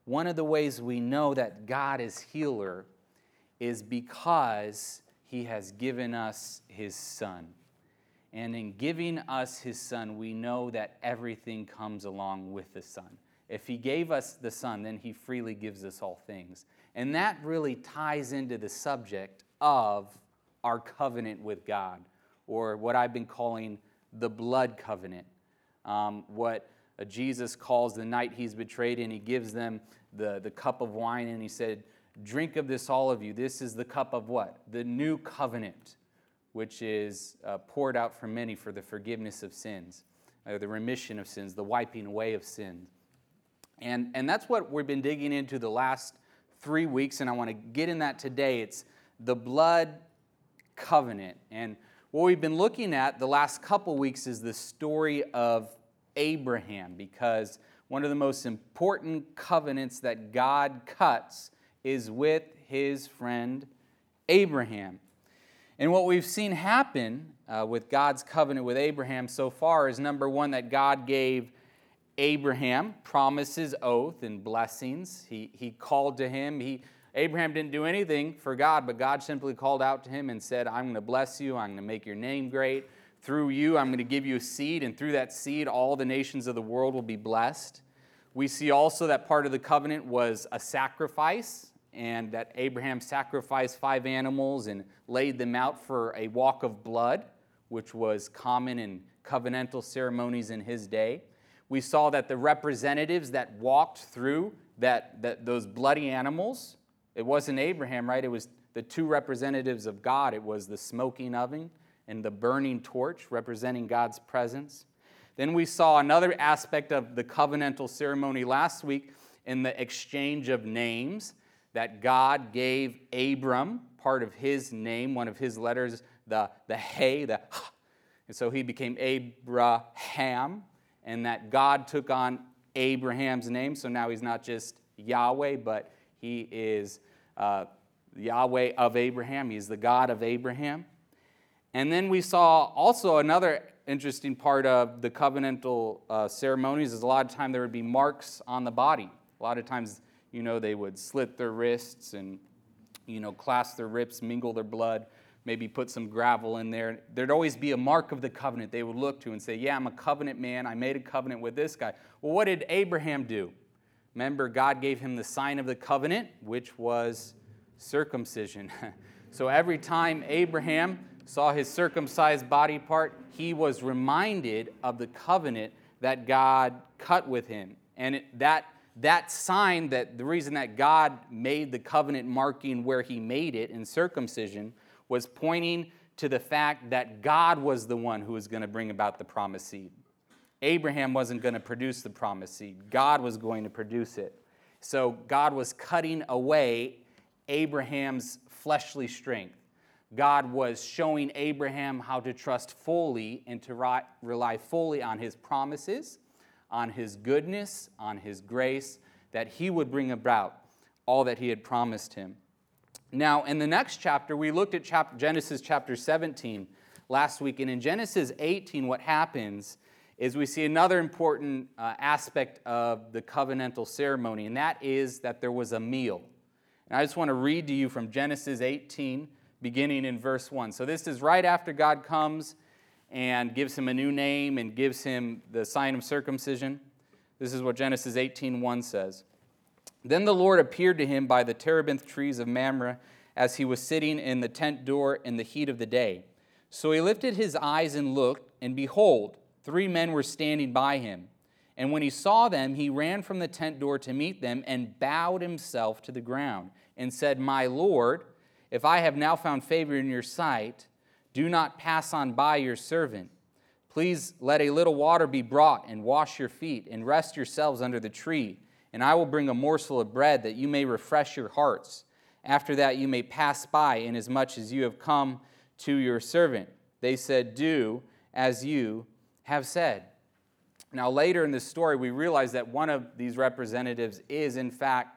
one of the ways we know that God is healer is because he has given us his Son. And in giving us his Son, we know that everything comes along with the Son. If he gave us the Son, then he freely gives us all things. And that really ties into the subject of our covenant with God, or what I've been calling the blood covenant. What Jesus calls the night he's betrayed, and he gives them the cup of wine, and he said, drink of this, all of you. This is the cup of what? The new covenant, which is poured out for many for the forgiveness of sins, the remission of sins, the wiping away of sins. And that's what we've been digging into the last 3 weeks, and I want to get in that today. It's the blood covenant. And what we've been looking at the last couple weeks is the story of Abraham, because one of the most important covenants that God cuts is with his friend Abraham. And what we've seen happen with God's covenant with Abraham so far is, number one, that God gave Abraham promises, oath, and blessings. He called to him. Abraham didn't do anything for God, but God simply called out to him and said, I'm going to bless you. I'm going to make your name great. Through you, I'm going to give you a seed, and through that seed, all the nations of the world will be blessed. We see also that part of the covenant was a sacrifice, and that Abraham sacrificed 5 animals and laid them out for a walk of blood, which was common in covenantal ceremonies in his day. We saw that the representatives that walked through those bloody animals, it wasn't Abraham, right? It was the 2 representatives of God. It was the smoking oven and the burning torch representing God's presence. Then we saw another aspect of the covenantal ceremony last week in the exchange of names, that God gave Abram part of his name, one of his letters, the He, and so he became Abraham, and that God took on Abraham's name, so now he's not just Yahweh, but he is Yahweh of Abraham. He's the God of Abraham. And then we saw also another interesting part of the covenantal ceremonies is a lot of time there would be marks on the body. A lot of times, they would slit their wrists and, clasp their ribs, mingle their blood, maybe put some gravel in there. There'd always be a mark of the covenant they would look to and say, yeah, I'm a covenant man. I made a covenant with this guy. Well, what did Abraham do? Remember, God gave him the sign of the covenant, which was circumcision. So every time Abraham saw his circumcised body part, he was reminded of the covenant that God cut with him. And that sign, that the reason that God made the covenant marking where he made it in circumcision, was pointing to the fact that God was the one who was going to bring about the promised seed. Abraham wasn't going to produce the promised seed. God was going to produce it. So God was cutting away Abraham's fleshly strength. God was showing Abraham how to trust fully and to rely fully on his promises, on his goodness, on his grace, that he would bring about all that he had promised him. Now, in the next chapter, we looked at Genesis chapter 17 last week, and in Genesis 18, what happens is we see another important aspect of the covenantal ceremony, and that is that there was a meal. And I just want to read to you from Genesis 18, beginning in verse 1. So this is right after God comes and gives him a new name and gives him the sign of circumcision. This is what Genesis 18:1 says. Then the Lord appeared to him by the terebinth trees of Mamre as he was sitting in the tent door in the heat of the day. So he lifted his eyes and looked, and behold, 3 men were standing by him. And when he saw them, he ran from the tent door to meet them and bowed himself to the ground and said, My Lord, if I have now found favor in your sight, do not pass on by your servant. Please let a little water be brought and wash your feet and rest yourselves under the tree. And I will bring a morsel of bread that you may refresh your hearts. After that you may pass by, inasmuch as you have come to your servant. They said, Do as you have said. Now later in the story, we realize that one of these representatives is in fact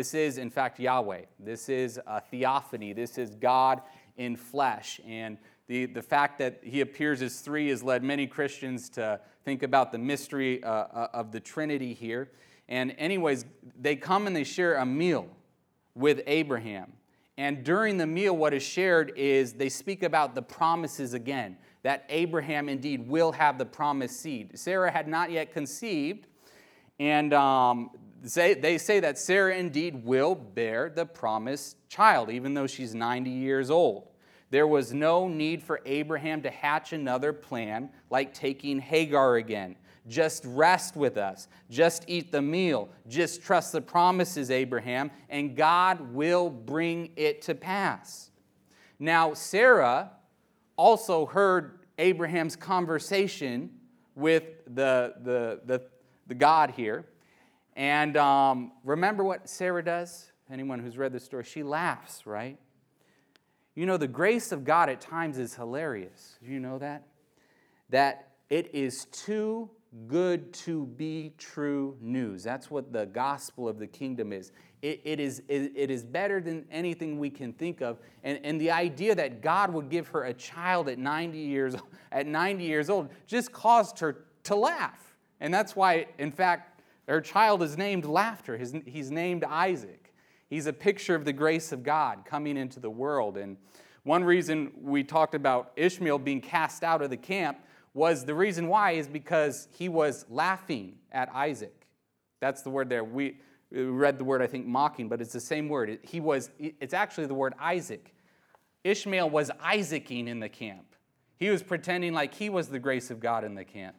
Yahweh. This is a theophany. This is God in flesh. And the fact that he appears as 3 has led many Christians to think about the mystery of the Trinity here. And anyways, they come and they share a meal with Abraham. And during the meal, what is shared is they speak about the promises again, that Abraham indeed will have the promised seed. Sarah had not yet conceived, and they say that Sarah indeed will bear the promised child, even though she's 90 years old. There was no need for Abraham to hatch another plan like taking Hagar again. Just rest with us. Just eat the meal. Just trust the promises, Abraham, and God will bring it to pass. Now, Sarah also heard Abraham's conversation with the God here. And remember what Sarah does? Anyone who's read the story, she laughs, right? You know, the grace of God at times is hilarious. Do you know that? That it is too good to be true news. That's what the gospel of the kingdom is. It is better than anything we can think of. And the idea that God would give her a child at 90 years old just caused her to laugh. And that's why, in fact, her child is named Laughter. He's named Isaac. He's a picture of the grace of God coming into the world. And one reason we talked about Ishmael being cast out of the camp was the reason why is because he was laughing at Isaac. That's the word there. We read the word, I think, mocking, but it's the same word. It's actually the word Isaac. Ishmael was Isaacing in the camp. He was pretending like he was the grace of God in the camp.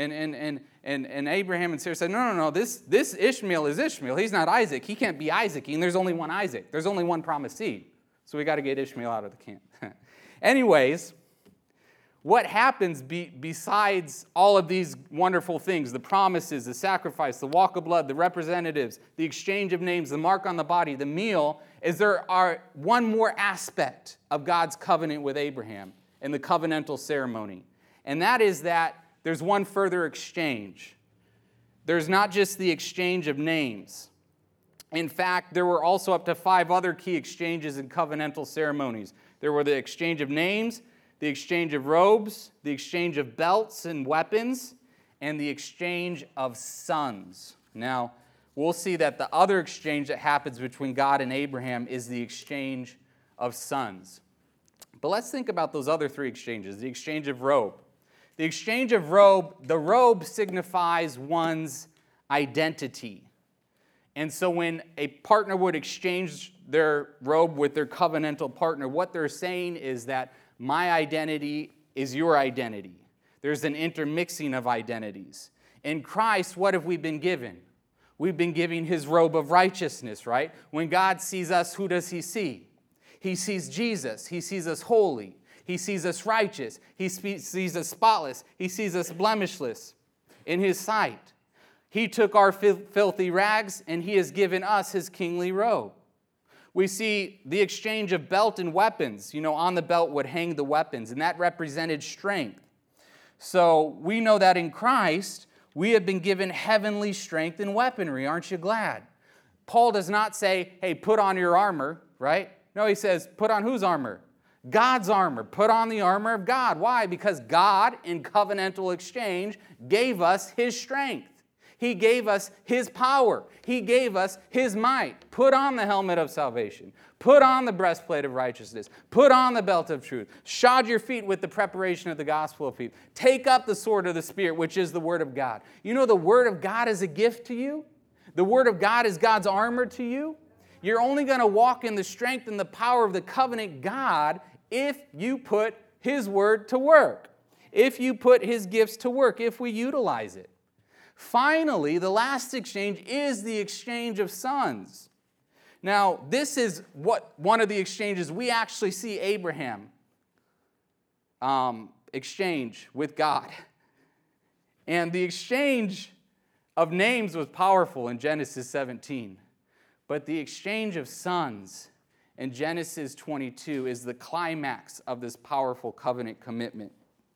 And Abraham and Sarah said, no, this Ishmael is Ishmael. He's not Isaac. He can't be Isaacing. There's only one Isaac. There's only one promised seed. So we got to get Ishmael out of the camp. Anyways, what happens besides all of these wonderful things, the promises, the sacrifice, the walk of blood, the representatives, the exchange of names, the mark on the body, the meal, is there are one more aspect of God's covenant with Abraham in the covenantal ceremony. And that is that there's one further exchange. There's not just the exchange of names. In fact, there were also up to 5 other key exchanges in covenantal ceremonies. There were the exchange of names, the exchange of robes, the exchange of belts and weapons, and the exchange of sons. Now, we'll see that the other exchange that happens between God and Abraham is the exchange of sons. But let's think about those other 3 exchanges. The exchange of robe. The exchange of robe, the robe signifies one's identity. And so when a partner would exchange their robe with their covenantal partner, what they're saying is that my identity is your identity. There's an intermixing of identities. In Christ, what have we been given? We've been given his robe of righteousness, right? When God sees us, who does he see? He sees Jesus. He sees us holy. He sees us righteous. He sees us spotless. He sees us blemishless in his sight. He took our filthy rags, and he has given us his kingly robe. We see the exchange of belt and weapons. You know, on the belt would hang the weapons, and that represented strength. So we know that in Christ, we have been given heavenly strength and weaponry. Aren't you glad? Paul does not say, hey, put on your armor, right? No, he says, put on whose armor? God's armor. Put on the armor of God. Why? Because God, in covenantal exchange, gave us his strength. He gave us his power. He gave us his might. Put on the helmet of salvation. Put on the breastplate of righteousness. Put on the belt of truth. Shod your feet with the preparation of the gospel of peace. Take up the sword of the Spirit, which is the word of God. You know the word of God is a gift to you? The word of God is God's armor to you? You're only going to walk in the strength and the power of the covenant God if you put his word to work. If you put his gifts to work. If we utilize it. Finally, the last exchange is the exchange of sons. Now, this is one of the exchanges we actually see Abraham exchange with God. And the exchange of names was powerful in Genesis 17. But the exchange of sons in Genesis 22 is the climax of this powerful covenant commitment.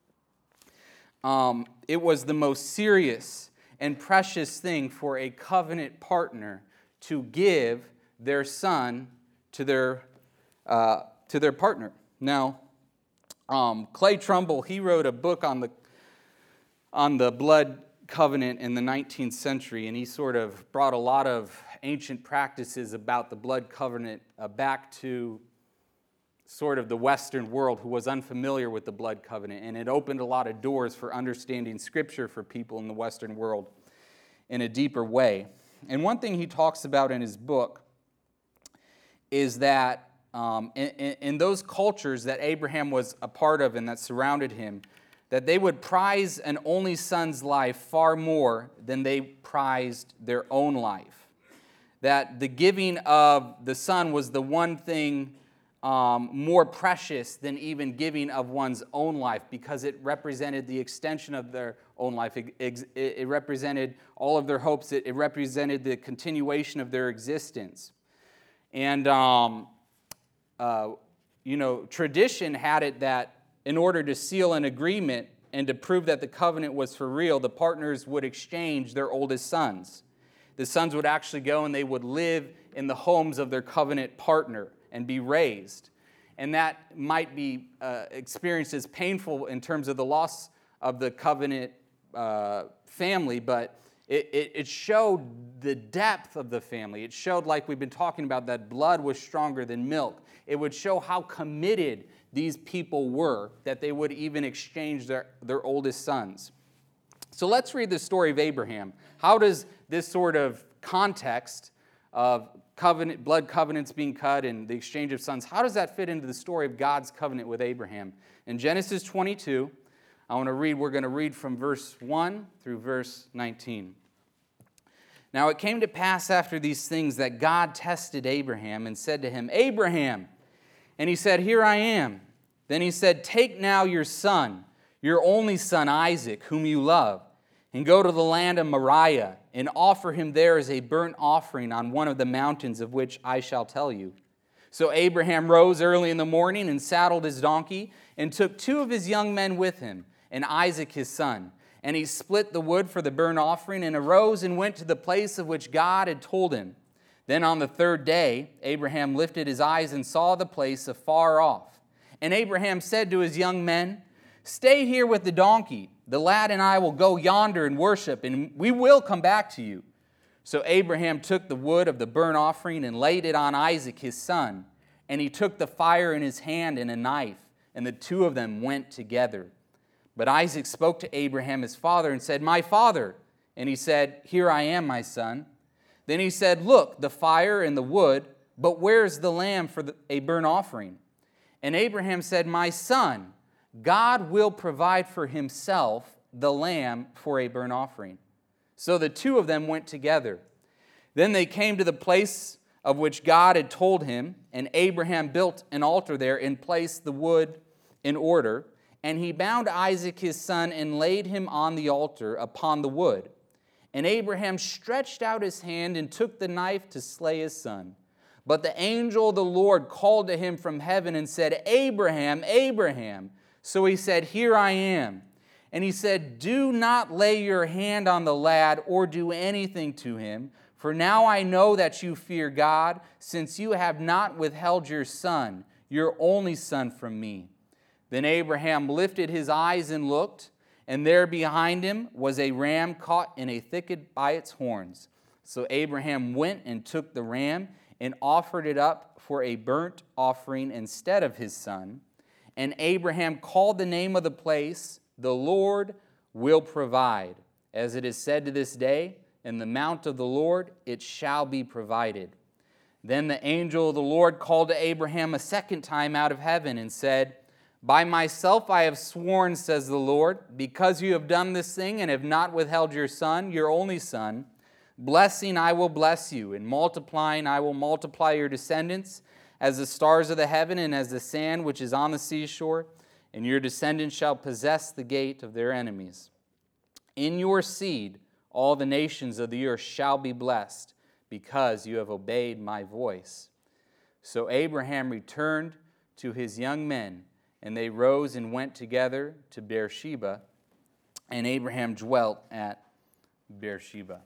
It was the most serious and precious thing for a covenant partner to give their son to their partner. Now, Clay Trumbull, he wrote a book on the blood covenant in the 19th century, and he sort of brought a lot of ancient practices about the blood covenant back to sort of the Western world who was unfamiliar with the blood covenant, and it opened a lot of doors for understanding Scripture for people in the Western world in a deeper way. And one thing he talks about in his book is that in those cultures that Abraham was a part of and that surrounded him, that they would prize an only son's life far more than they prized their own life. That the giving of the son was the one thing more precious than even giving of one's own life, because it represented the extension of their own life. It represented all of their hopes. It represented the continuation of their existence. And, tradition had it that in order to seal an agreement and to prove that the covenant was for real, the partners would exchange their oldest sons. The sons would actually go and they would live in the homes of their covenant partner and be raised. And that might be experienced as painful in terms of the loss of the covenant family, but it showed the depth of the family. It showed, like we've been talking about, that blood was stronger than milk. It would show how committed these people were, that they would even exchange their oldest sons. So let's read the story of Abraham. How does this sort of context of blood covenants being cut and the exchange of sons, how does that fit into the story of God's covenant with Abraham? In Genesis 22, we're going to read from verse 1 through verse 19. Now it came to pass after these things that God tested Abraham and said to him, Abraham! And he said, Here I am. Then he said, Take now your son, your only son Isaac, whom you love, and go to the land of Moriah, and offer him there as a burnt offering on one of the mountains of which I shall tell you. So Abraham rose early in the morning and saddled his donkey, and took 2 of his young men with him, and Isaac his son. And he split the wood for the burnt offering, and arose and went to the place of which God had told him. Then on the 3rd day, Abraham lifted his eyes and saw the place afar off. And Abraham said to his young men, Stay here with the donkey. The lad and I will go yonder and worship, and we will come back to you. So Abraham took the wood of the burnt offering and laid it on Isaac his son. And he took the fire in his hand and a knife, and the 2 of them went together. But Isaac spoke to Abraham his father and said, My father. And he said, Here I am, my son. Then he said, Look, the fire and the wood, but where is the lamb for a burnt offering? And Abraham said, My son, God will provide for himself the lamb for a burnt offering. So the 2 of them went together. Then they came to the place of which God had told him, and Abraham built an altar there and placed the wood in order. And he bound Isaac his son and laid him on the altar upon the wood. And Abraham stretched out his hand and took the knife to slay his son. But the angel of the Lord called to him from heaven and said, Abraham, Abraham. So he said, Here I am. And he said, Do not lay your hand on the lad or do anything to him, for now I know that you fear God, since you have not withheld your son, your only son, from me. Then Abraham lifted his eyes and looked, and there behind him was a ram caught in a thicket by its horns. So Abraham went and took the ram and offered it up for a burnt offering instead of his son. And Abraham called the name of the place, The Lord Will Provide. As it is said to this day, In the mount of the Lord it shall be provided. Then the angel of the Lord called to Abraham a second time out of heaven and said, By myself I have sworn, says the Lord, because you have done this thing and have not withheld your son, your only son, blessing I will bless you, and multiplying I will multiply your descendants as the stars of the heaven and as the sand which is on the seashore, and your descendants shall possess the gate of their enemies. In your seed all the nations of the earth shall be blessed, because you have obeyed my voice. So Abraham returned to his young men, and they rose and went together to Beersheba, and Abraham dwelt at Beersheba.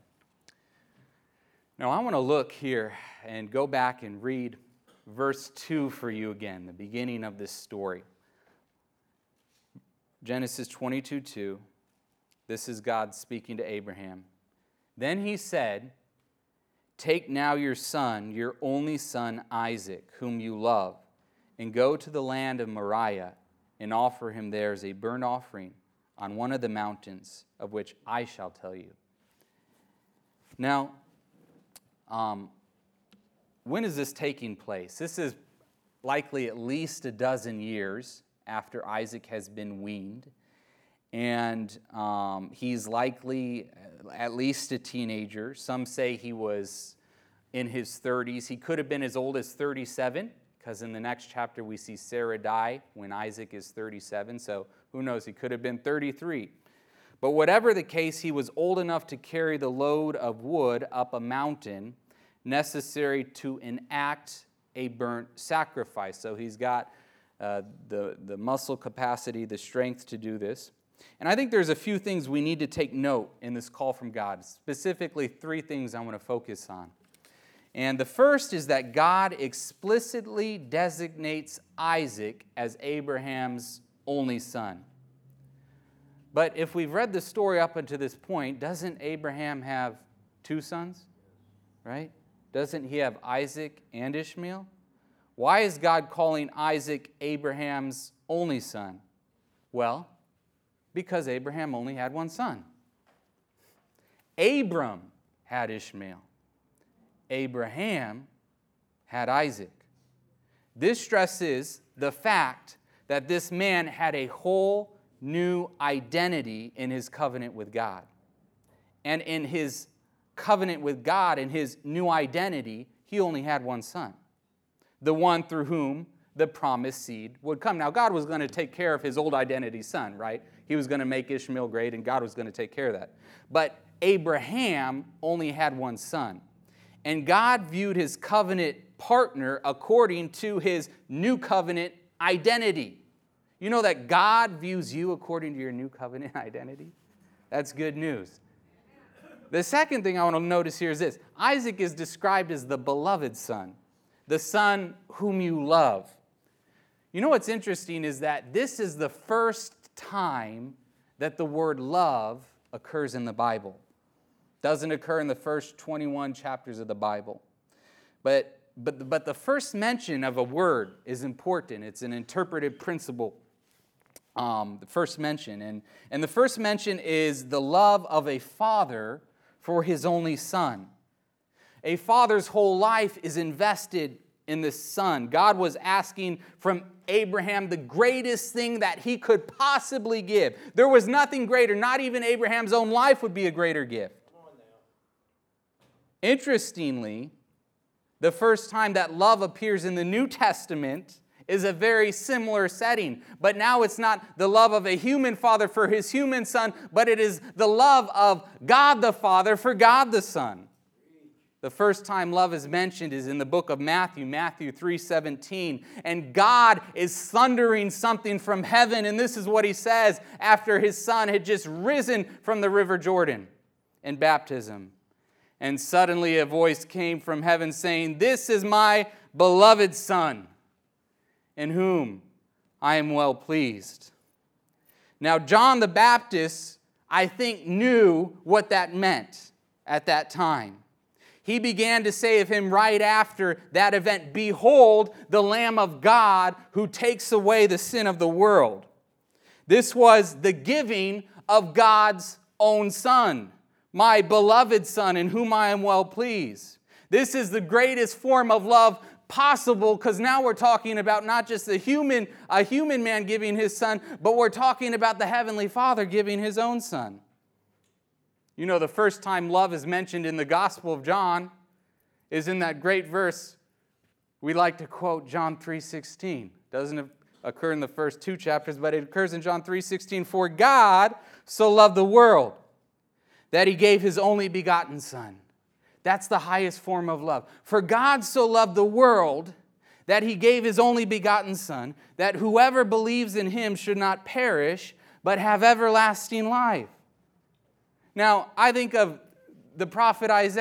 Now I want to look here and go back and read verse 2 for you again, the beginning of this story. Genesis 22:2. This is God speaking to Abraham. Then he said, take now your son, your only son Isaac, whom you love, and go to the land of Moriah and offer him there as a burnt offering on one of the mountains of which I shall tell you. Now, when is this taking place? This is likely at least a dozen years after Isaac has been weaned. And he's likely at least a teenager. Some say he was in his 30s. He could have been as old as 37, because in the next chapter we see Sarah die when Isaac is 37. So who knows, he could have been 33. But whatever the case, he was old enough to carry the load of wood up a mountain necessary to enact a burnt sacrifice. So he's got the muscle capacity, the strength to do this. And I think there's a few things we need to take note in this call from God, specifically 3 things I want to focus on. And the first is that God explicitly designates Isaac as Abraham's only son. But if we've read the story up until this point, doesn't Abraham have 2 sons? Right? Doesn't he have Isaac and Ishmael? Why is God calling Isaac Abraham's only son? Well, because Abraham only had 1 son. Abram had Ishmael. Abraham had Isaac. This stresses the fact that this man had a whole new identity in his covenant with God. And in his covenant with God, in his new identity, he only had 1 son, the one through whom the promised seed would come. Now, God was going to take care of his old identity son, right? He was going to make Ishmael great, and God was going to take care of that. But Abraham only had 1 son. And God viewed his covenant partner according to his new covenant identity. You know that God views you according to your new covenant identity? That's good news. The second thing I want to notice here is this. Isaac is described as the beloved son, the son whom you love. You know what's interesting is that this is the first time that the word love occurs in the Bible. Doesn't occur in the first 21 chapters of the Bible. But the first mention of a word is important. It's an interpretive principle. The first mention. And the first mention is the love of a father for his only son. A father's whole life is invested in this son. God was asking from Abraham the greatest thing that he could possibly give. There was nothing greater. Not even Abraham's own life would be a greater gift. Interestingly, the first time that love appears in the New Testament is a very similar setting. But now it's not the love of a human father for his human son, but it is the love of God the Father for God the Son. The first time love is mentioned is in the book of Matthew, Matthew 3:17. And God is thundering something from heaven, and this is what he says after his son had just risen from the river Jordan in baptism. And suddenly a voice came from heaven saying, "This is my beloved Son, in whom I am well pleased." Now, John the Baptist, I think, knew what that meant at that time. He began to say of him right after that event, "Behold, the Lamb of God who takes away the sin of the world." This was the giving of God's own Son. My beloved Son, in whom I am well pleased. This is the greatest form of love possible, because now we're talking about not just a human man giving his son, but we're talking about the Heavenly Father giving his own Son. You know, the first time love is mentioned in the Gospel of John is in that great verse we like to quote, John 3:16. Doesn't occur in the first 2 chapters, but it occurs in John 3:16. "For God so loved the world that he gave his only begotten Son." That's the highest form of love. "For God so loved the world that he gave his only begotten Son, that whoever believes in him should not perish, but have everlasting life." Now, I think of the prophet Isaiah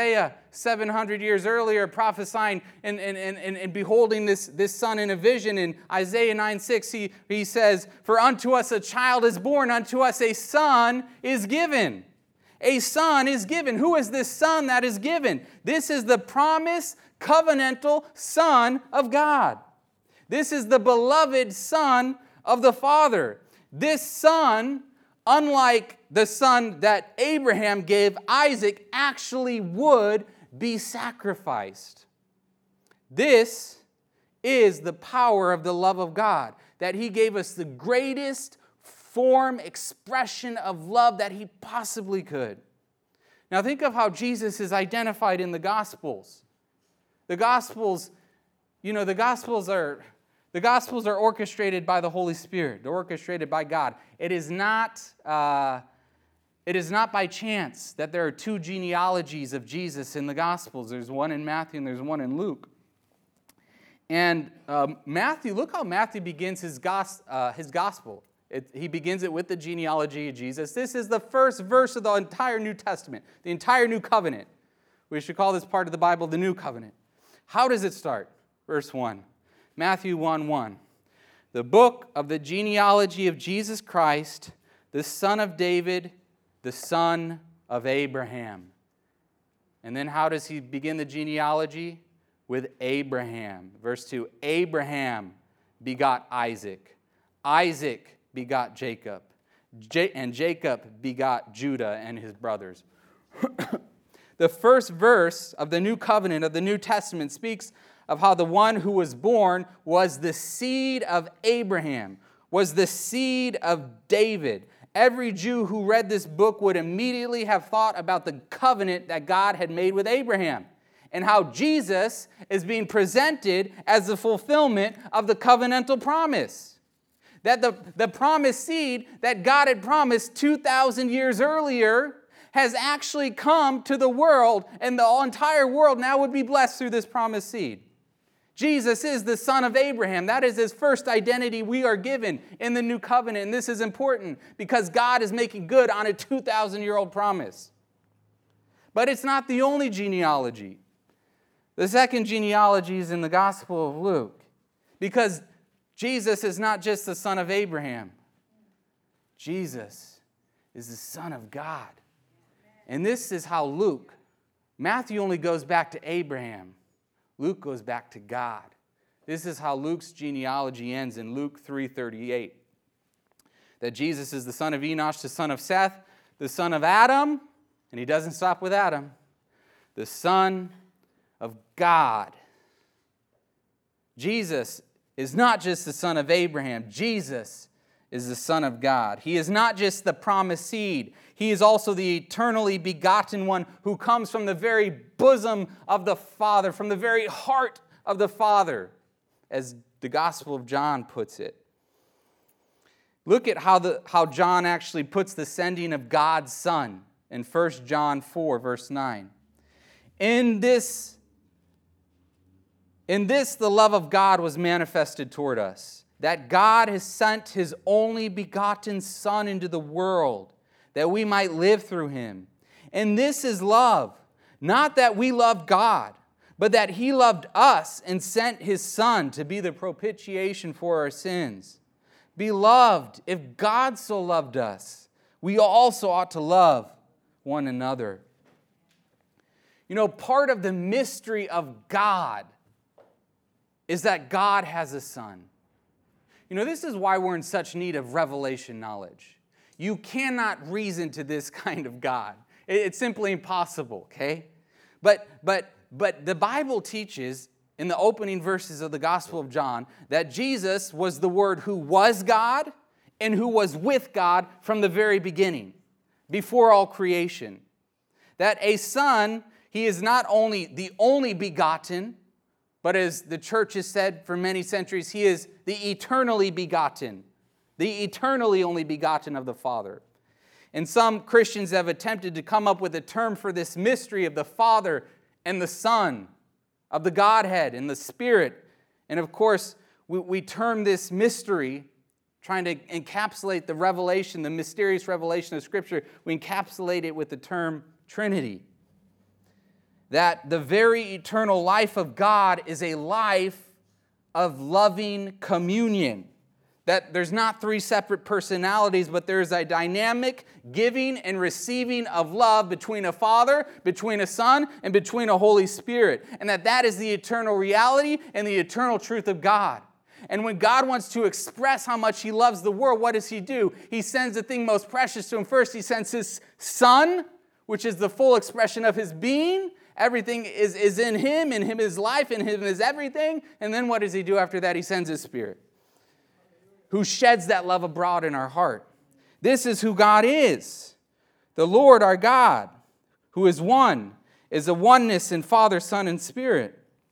700 years earlier, prophesying and beholding this son in a vision. In Isaiah 9:6, he says, "For unto us a child is born, unto us a son is given." A son is given. Who is this son that is given? This is the promised covenantal Son of God. This is the beloved Son of the Father. This son, unlike the son that Abraham gave, Isaac, actually would be sacrificed. This is the power of the love of God, that He gave us the greatest form, expression of love that He possibly could. Now think of how Jesus is identified in the Gospels. The Gospels are orchestrated by the Holy Spirit. They're orchestrated by God. It is not by chance that there are two genealogies of Jesus in the Gospels. There's one in Matthew and there's one in Luke. And Matthew, look how Matthew begins his gospel. He begins it with the genealogy of Jesus. This is the first verse of the entire New Testament, the entire New Covenant. We should call this part of the Bible the New Covenant. How does it start? Verse 1. Matthew 1:1. The book of the genealogy of Jesus Christ, the son of David, the son of Abraham. And then how does he begin the genealogy? With Abraham. Verse 2. Abraham begot Isaac. Isaac begot Jacob. And Jacob begot Judah and his brothers. The first verse of the New Covenant of the New Testament speaks of how the one who was born was the seed of Abraham, was the seed of David. Every Jew who read this book would immediately have thought about the covenant that God had made with Abraham, and how Jesus is being presented as the fulfillment of the covenantal promise. That the promised seed that God had promised 2,000 years earlier has actually come to the world, and the entire world now would be blessed through this promised seed. Jesus is the son of Abraham. That is his first identity we are given in the new covenant. And this is important because God is making good on a 2,000-year-old promise. But it's not the only genealogy. The second genealogy is in the Gospel of Luke, because Jesus is not just the son of Abraham. Jesus is the Son of God. And this is how Matthew only goes back to Abraham. Luke goes back to God. This is how Luke's genealogy ends in Luke 3:38. That Jesus is the son of Enosh, the son of Seth, the son of Adam, and he doesn't stop with Adam, the Son of God. Jesus is not just the son of Abraham. Jesus is the Son of God. He is not just the promised seed. He is also the eternally begotten one who comes from the very bosom of the Father, from the very heart of the Father, as the Gospel of John puts it. Look at how John actually puts the sending of God's Son in 1 John 4, verse 9. In this the love of God was manifested toward us, that God has sent His only begotten Son into the world, that we might live through Him. And this is love, not that we loved God, but that He loved us and sent His Son to be the propitiation for our sins. Beloved, if God so loved us, we also ought to love one another. You know, part of the mystery of God is that God has a Son. You know, this is why we're in such need of revelation knowledge. You cannot reason to this kind of God. It's simply impossible, okay? But the Bible teaches in the opening verses of the Gospel of John that Jesus was the Word who was God and who was with God from the very beginning, before all creation. That a Son, He is not only the only begotten, but as the church has said for many centuries, He is the eternally begotten, the eternally only begotten of the Father. And some Christians have attempted to come up with a term for this mystery of the Father and the Son, of the Godhead and the Spirit. And of course, we term this mystery, trying to encapsulate the revelation, the mysterious revelation of Scripture, we encapsulate it with the term Trinity. that the very eternal life of God is a life of loving communion. That there's not three separate personalities, but there's a dynamic giving and receiving of love between a Father, between a Son, and between a Holy Spirit. And that is the eternal reality and the eternal truth of God. And when God wants to express how much He loves the world, what does He do? He sends the thing most precious to Him first. He sends His Son, which is the full expression of His being. Everything is in Him is life, in Him is everything. And then what does He do after that? He sends His Spirit, who sheds that love abroad in our heart. This is who God is. The Lord our God, who is one, is a oneness in Father, Son, and Spirit.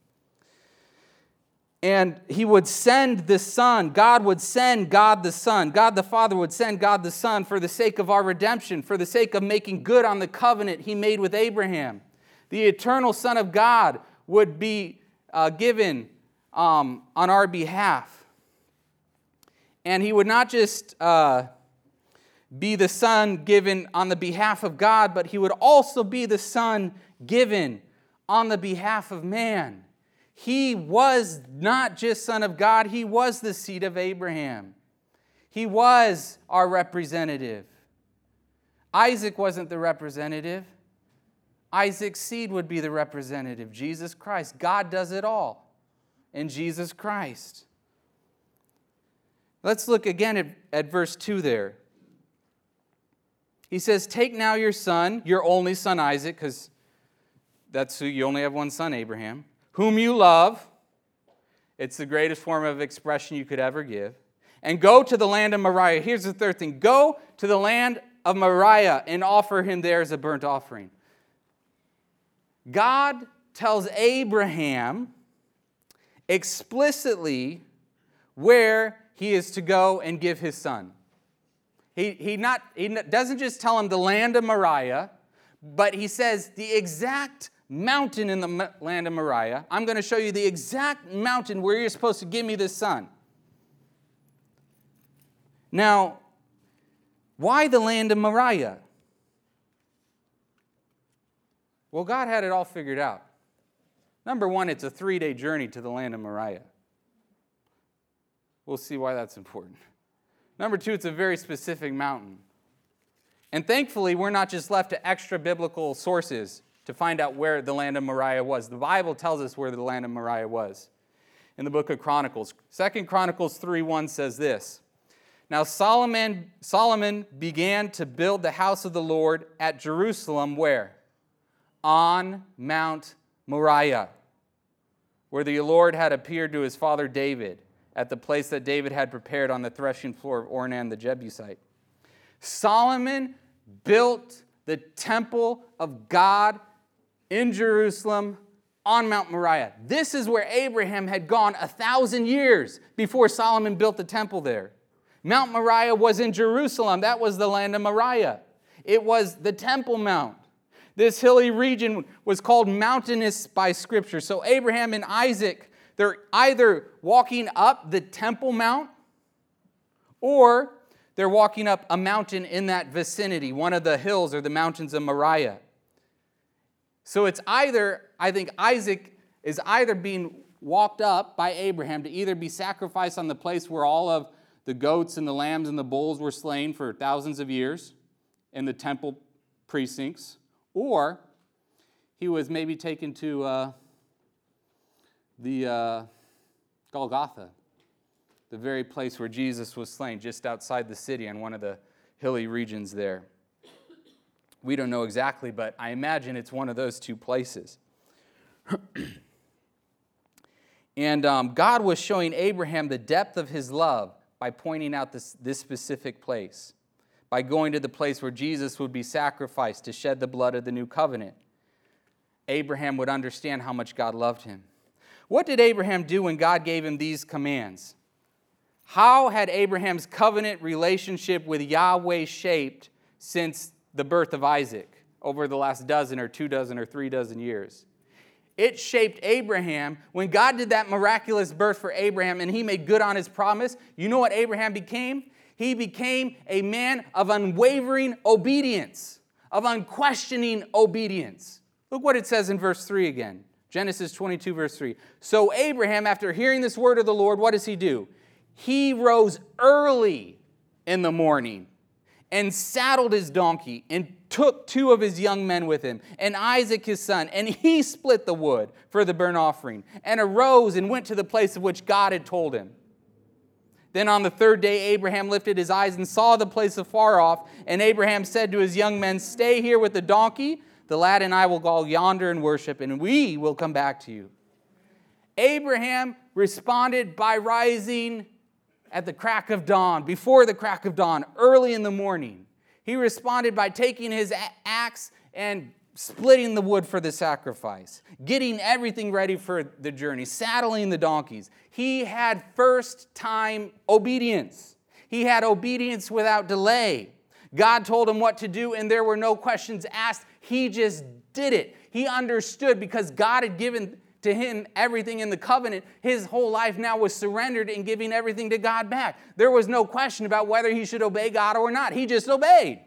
And He would send the Son. God would send God the Son. God the Father would send God the Son for the sake of our redemption, for the sake of making good on the covenant He made with Abraham. The eternal Son of God would be given on our behalf. And He would not just be the Son given on the behalf of God, but He would also be the Son given on the behalf of man. He was not just Son of God, He was the seed of Abraham. He was our representative. Isaac wasn't the representative. Isaac's seed would be the representative, Jesus Christ. God does it all in Jesus Christ. Let's look again at verse 2 there. He says, take now your son, your only son Isaac, because that's who you only have one son, Abraham, whom you love. It's the greatest form of expression you could ever give. And go to the land of Moriah. Here's the third thing. Go to the land of Moriah and offer him there as a burnt offering. God tells Abraham explicitly where he is to go and give his son. He doesn't just tell him the land of Moriah, but he says the exact mountain in the land of Moriah. I'm going to show you the exact mountain where you're supposed to give me this son. Now, why the land of Moriah? Well, God had it all figured out. Number one, it's a 3-day journey to the land of Moriah. We'll see why that's important. Number two, it's a very specific mountain. And thankfully, we're not just left to extra biblical sources to find out where the land of Moriah was. The Bible tells us where the land of Moriah was in the book of Chronicles. 2 Chronicles 3:1 says this. Now Solomon began to build the house of the Lord at Jerusalem, where? On Mount Moriah, where the Lord had appeared to his father David, at the place that David had prepared on the threshing floor of Ornan the Jebusite. Solomon built the temple of God in Jerusalem on Mount Moriah. This is where Abraham had gone 1,000 years before Solomon built the temple there. Mount Moriah was in Jerusalem. That was the land of Moriah. It was the Temple Mount. This hilly region was called mountainous by Scripture. So Abraham and Isaac, they're either walking up the Temple Mount or they're walking up a mountain in that vicinity, one of the hills or the mountains of Moriah. So it's either, I think Isaac is either being walked up by Abraham to either be sacrificed on the place where all of the goats and the lambs and the bulls were slain for thousands of years in the temple precincts, or he was maybe taken to the Golgotha, the very place where Jesus was slain, just outside the city on one of the hilly regions there. We don't know exactly, but I imagine it's one of those two places. And God was showing Abraham the depth of his love by pointing out this specific place, by going to the place where Jesus would be sacrificed to shed the blood of the new covenant. Abraham would understand how much God loved him. What did Abraham do when God gave him these commands? How had Abraham's covenant relationship with Yahweh shaped since the birth of Isaac over the last dozen or 2 dozen or 3 dozen years? It shaped Abraham. When God did that miraculous birth for Abraham and he made good on his promise, you know what Abraham became? He became a man of unwavering obedience, of unquestioning obedience. Look what it says in verse 3 again. Genesis 22, verse 3. So Abraham, after hearing this word of the Lord, what does he do? He rose early in the morning and saddled his donkey and took 2 of his young men with him and Isaac his son, and he split the wood for the burnt offering and arose and went to the place of which God had told him. Then on the 3rd day, Abraham lifted his eyes and saw the place afar off, and Abraham said to his young men, stay here with the donkey. The lad and I will go yonder and worship, and we will come back to you. Abraham responded by rising at the crack of dawn, before the crack of dawn, early in the morning. He responded by taking his axe and splitting the wood for the sacrifice, getting everything ready for the journey, saddling the donkeys. He had first-time obedience. He had obedience without delay. God told him what to do, and there were no questions asked. He just did it. He understood because God had given to him everything in the covenant. His whole life now was surrendered and giving everything to God back. There was no question about whether he should obey God or not. He just obeyed.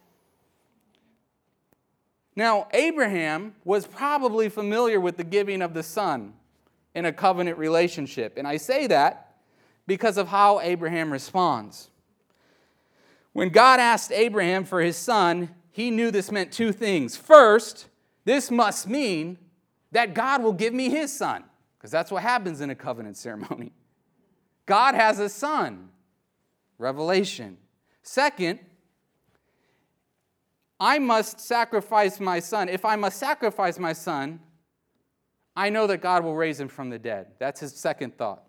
Now, Abraham was probably familiar with the giving of the son in a covenant relationship. And I say that because of how Abraham responds. When God asked Abraham for his son, he knew this meant 2 things. First, this must mean that God will give me his son, because that's what happens in a covenant ceremony. God has a son. Revelation. Second, I must sacrifice my son. If I must sacrifice my son, I know that God will raise him from the dead. That's his second thought.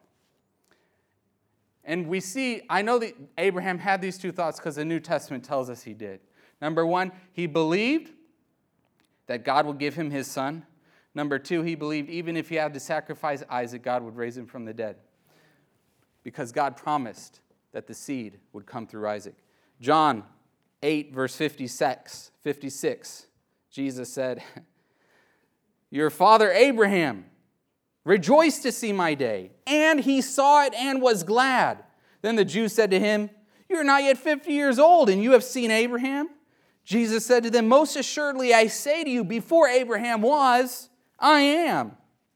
And I know that Abraham had these 2 thoughts because the New Testament tells us he did. Number 1, he believed that God would give him his son. Number 2, he believed even if he had to sacrifice Isaac, God would raise him from the dead. Because God promised that the seed would come through Isaac. John 8, verse 56, Jesus said, your father Abraham rejoiced to see my day, and he saw it and was glad. Then the Jews said to him, you're not yet 50 years old, and you have seen Abraham? Jesus said to them, most assuredly I say to you, before Abraham was, I am.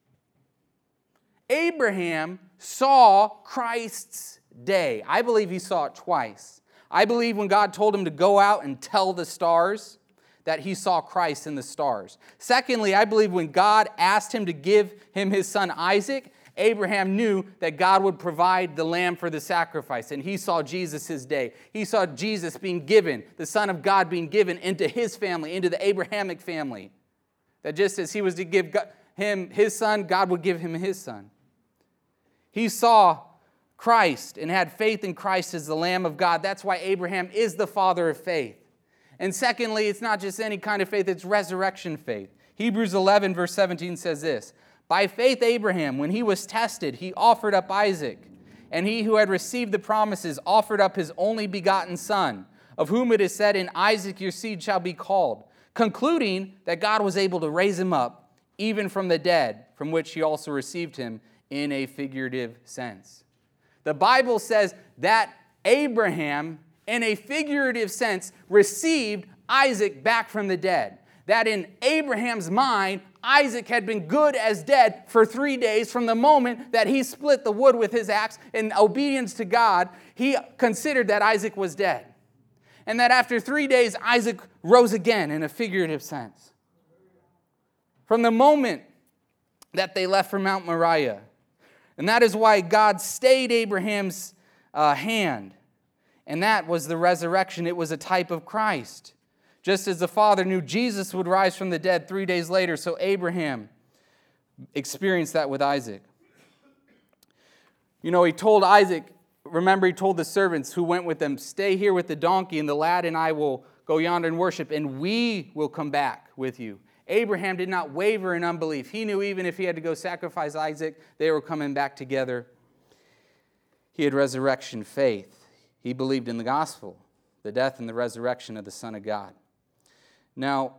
Abraham saw Christ's day. I believe he saw it twice. I believe when God told him to go out and tell the stars, that he saw Christ in the stars. Secondly, I believe when God asked him to give him his son Isaac, Abraham knew that God would provide the lamb for the sacrifice, and he saw Jesus' day. He saw Jesus being given, the Son of God being given into his family, into the Abrahamic family. That just as he was to give him his son, God would give him his son. He saw Christ and had faith in Christ as the Lamb of God. That's why Abraham is the father of faith. And secondly, it's not just any kind of faith, it's resurrection faith. Hebrews 11, verse 17 says this, by faith Abraham, when he was tested, he offered up Isaac. And he who had received the promises offered up his only begotten son, of whom it is said, in Isaac your seed shall be called, concluding that God was able to raise him up, even from the dead, from which he also received him in a figurative sense. The Bible says that Abraham, in a figurative sense, received Isaac back from the dead. That in Abraham's mind, Isaac had been good as dead for 3 days from the moment that he split the wood with his axe in obedience to God. He considered that Isaac was dead. And that after 3 days, Isaac rose again in a figurative sense. From the moment that they left for Mount Moriah. And that is why God stayed Abraham's hand. And that was the resurrection. It was a type of Christ. Just as the Father knew Jesus would rise from the dead 3 days later, so Abraham experienced that with Isaac. You know, he told Isaac, remember he told the servants who went with them, stay here with the donkey, and the lad and I will go yonder and worship, and we will come back with you. Abraham did not waver in unbelief. He knew even if he had to go sacrifice Isaac, they were coming back together. He had resurrection faith. He believed in the gospel, the death and the resurrection of the Son of God. Now,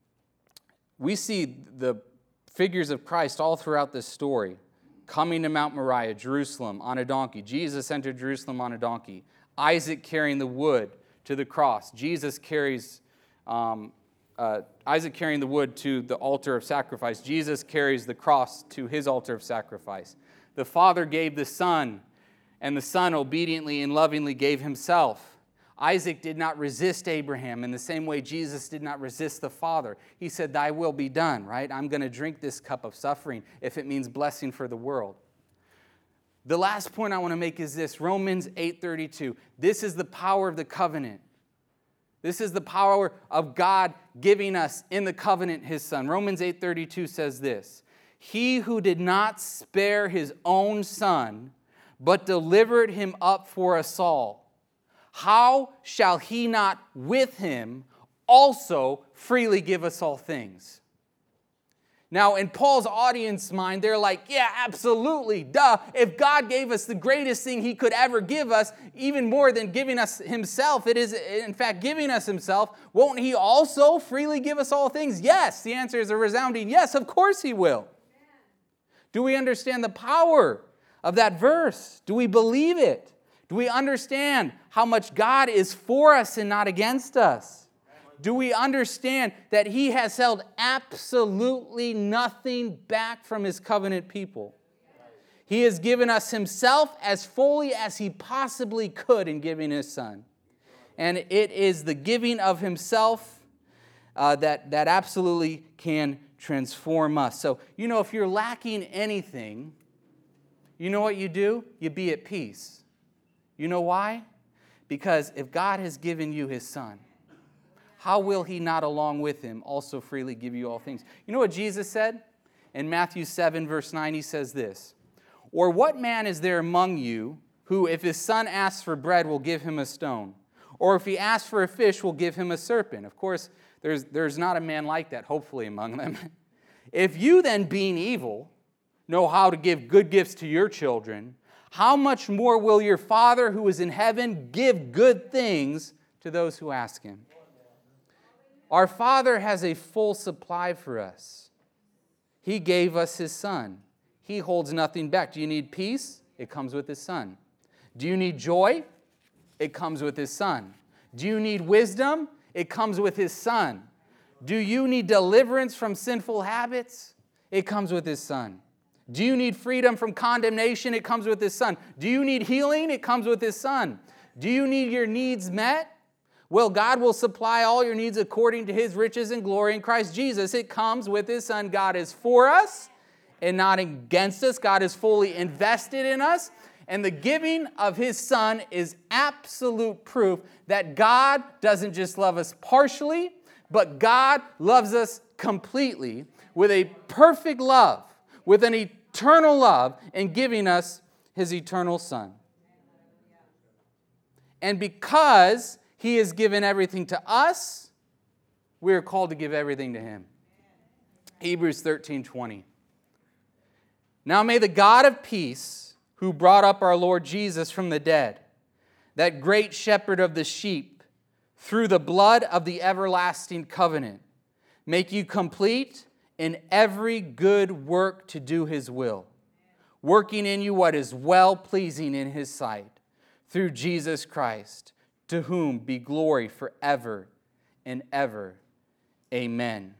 we see the figures of Christ all throughout this story. Coming to Mount Moriah, Jerusalem, on a donkey. Jesus entered Jerusalem on a donkey. Isaac carrying the wood to the cross. Jesus carries Isaac carrying the wood to the altar of sacrifice. Jesus carries the cross to his altar of sacrifice. The Father gave the Son, and the Son obediently and lovingly gave himself. Isaac did not resist Abraham in the same way Jesus did not resist the Father. He said, thy will be done, right? I'm going to drink this cup of suffering if it means blessing for the world. The last point I want to make is this, Romans 8:32. This is the power of the covenant. This is the power of God giving us in the covenant his Son. Romans 8:32 says this, he who did not spare his own Son, but delivered him up for us all, how shall he not with him also freely give us all things? Now, in Paul's audience mind, they're like, yeah, absolutely, duh. If God gave us the greatest thing he could ever give us, even more than giving us himself, it is, in fact, giving us himself, won't he also freely give us all things? Yes. The answer is a resounding yes, of course he will. Do we understand the power of that verse? Do we believe it? Do we understand how much God is for us and not against us? Do we understand that he has held absolutely nothing back from his covenant people? He has given us himself as fully as he possibly could in giving his Son. And it is the giving of himself that absolutely can transform us. So, if you're lacking anything, you know what you do? You be at peace. You know why? Because if God has given you his Son, how will he not along with him also freely give you all things? You know what Jesus said? In Matthew 7, verse 9, he says this, or what man is there among you who, if his son asks for bread, will give him a stone? Or if he asks for a fish, will give him a serpent? Of course, there's not a man like that, hopefully, among them. If you then, being evil, know how to give good gifts to your children, how much more will your Father who is in heaven give good things to those who ask him? Our Father has a full supply for us. He gave us his Son. He holds nothing back. Do you need peace? It comes with his Son. Do you need joy? It comes with his Son. Do you need wisdom? It comes with his Son. Do you need deliverance from sinful habits? It comes with his Son. Do you need freedom from condemnation? It comes with his Son. Do you need healing? It comes with his Son. Do you need your needs met? Well, God will supply all your needs according to his riches and glory in Christ Jesus. It comes with his Son. God is for us and not against us. God is fully invested in us. And the giving of his Son is absolute proof that God doesn't just love us partially, but God loves us completely with a perfect love, with an eternal love, in giving us his eternal Son. And because he has given everything to us, we are called to give everything to him. Hebrews 13:20. Now may the God of peace, who brought up our Lord Jesus from the dead, that great shepherd of the sheep, through the blood of the everlasting covenant, make you complete in every good work to do his will, working in you what is well-pleasing in his sight, through Jesus Christ, to whom be glory forever and ever. Amen.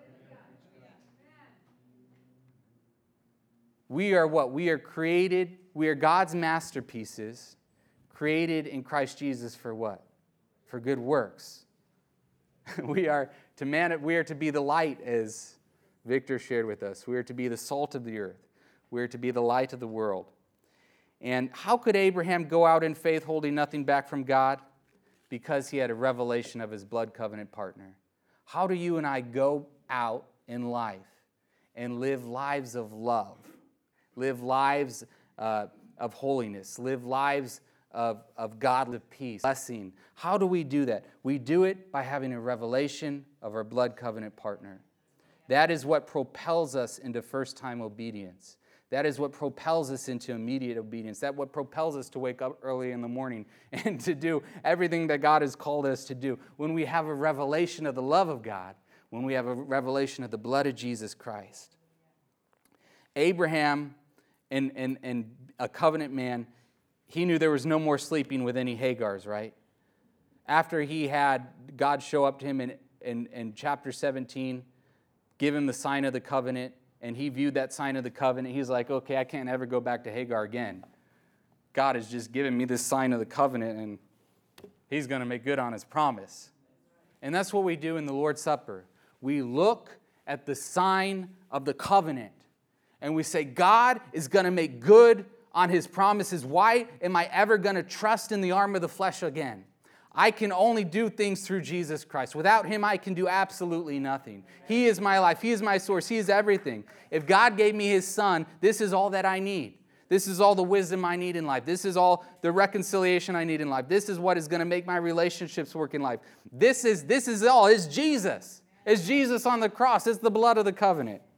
We are what? We are created, we are God's masterpieces, created in Christ Jesus for what? For good works. We are to be the light, as Victor shared with us. We are to be the salt of the earth. We are to be the light of the world. And how could Abraham go out in faith holding nothing back from God? Because he had a revelation of his blood covenant partner. How do you and I go out in life and live lives of love, live lives of holiness, live lives of godly peace, blessing? How do we do that? We do it by having a revelation of our blood covenant partner. That is what propels us into first-time obedience. That is what propels us into immediate obedience. That's what propels us to wake up early in the morning and to do everything that God has called us to do. When we have a revelation of the love of God, when we have a revelation of the blood of Jesus Christ. Abraham, and a covenant man, he knew there was no more sleeping with any Hagars, right? After he had God show up to him in chapter 17, give him the sign of the covenant, and he viewed that sign of the covenant. He's like, okay, I can't ever go back to Hagar again. God has just given me this sign of the covenant, and he's going to make good on his promise. And that's what we do in the Lord's Supper. We look at the sign of the covenant, and we say, God is going to make good on his promises. Why am I ever going to trust in the arm of the flesh again? I can only do things through Jesus Christ. Without him, I can do absolutely nothing. He is my life. He is my source. He is everything. If God gave me his son, this is all that I need. This is all the wisdom I need in life. This is all the reconciliation I need in life. This is what is going to make my relationships work in life. This is all. It's Jesus. It's Jesus on the cross. It's the blood of the covenant.